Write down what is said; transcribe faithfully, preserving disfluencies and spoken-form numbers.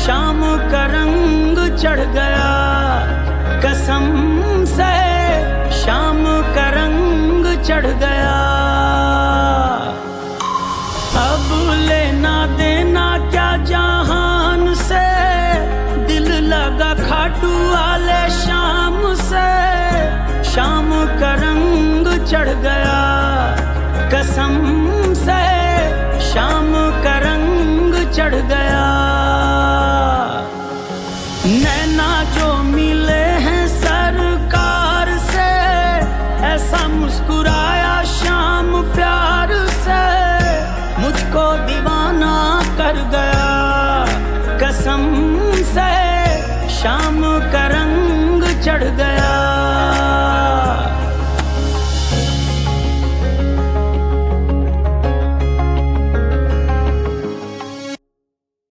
शाम का रंग चढ़ गया, कसम से शाम का रंग चढ़ गया। अब लेना देना क्या जहान से, दिल लगा खाटू वाले शाम से। शाम का रंग चढ़ गया, कसम से शाम का रंग चढ़ गया। नैना जो मिले हैं सरकार से, ऐसा मुस्कुराया शाम प्यार से। मुझको दीवाना कर गया, कसम से शाम का रंग चढ़ गया।